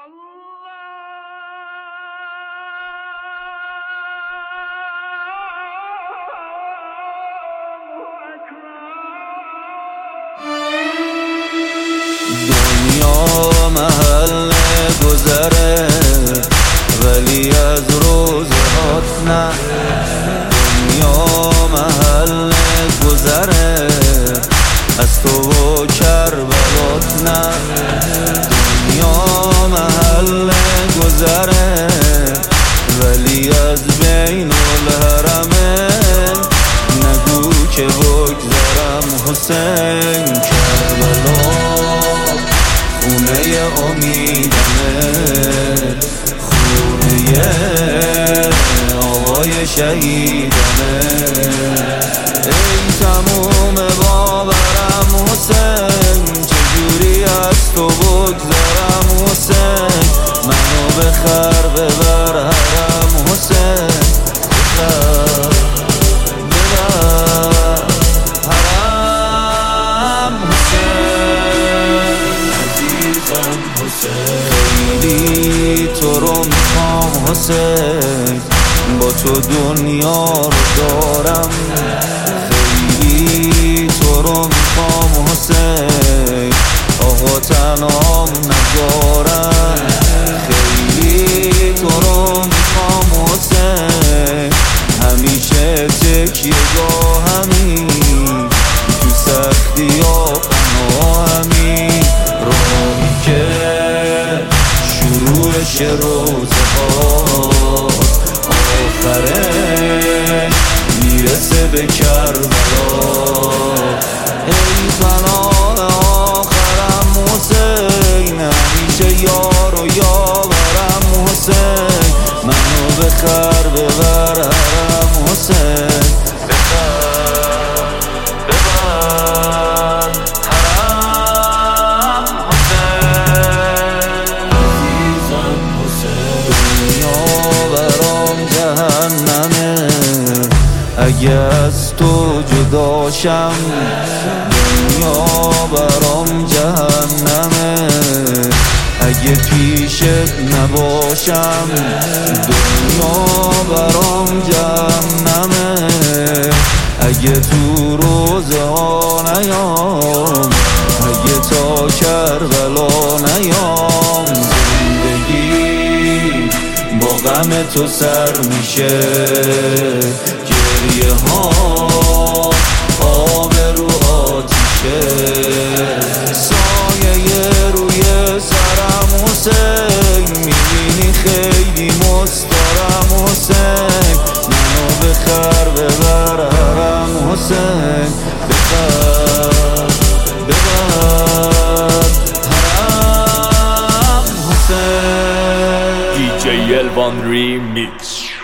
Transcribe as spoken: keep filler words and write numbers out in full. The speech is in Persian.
دنیا محل گذره ولی از روزهات نه. دنیا محل گذره از تو و کربلات نه. دنیا محل گذره ولی از بین الحرمه. نگو که بگذرم حسین، کربلا خونه امیدمه، خونه آقای شهیدمه. ای تموم باورم حسین، چجوری از تو بگذرم حسین. منو بخر ببر حرم حسین، بخر ببر حرم حسین. عزیزم حسین، خیلی تو رو میخوام حسین، با تو دنیا رو دارم. خیلی تو رو میخوام حسین، آقا تنهام نذارم. خیلی تو رو میخوام حسین، همیشه تکیه گاهمی، تو سختی ها پناهمی. راهی که شروعش روزه ها، آخرش میرسه به کربلا. ای پناه آخرم حسین، همیشه یار و یاورم حسین. منو بخر ببر حرم حسین، بخر ببر حرم حسین. عزیزم حسین، دنیا برام جهنمه اگه از تو جداشم. دنیا برام جهنمه اگه پیشت نباشم. دنیا برام جهنمه اگه تو روزه ها نیام، اگه تا کربلا نیام. زندگی با غم تو سر میشه، گریه ها آب رو آتیشه. سایه روی سرم حسین، میبینی خیلی مسترم حسین. منو بخر ببر حرم حسین، بخر ببر حرم حسین. دی جی الوان ریمیکس.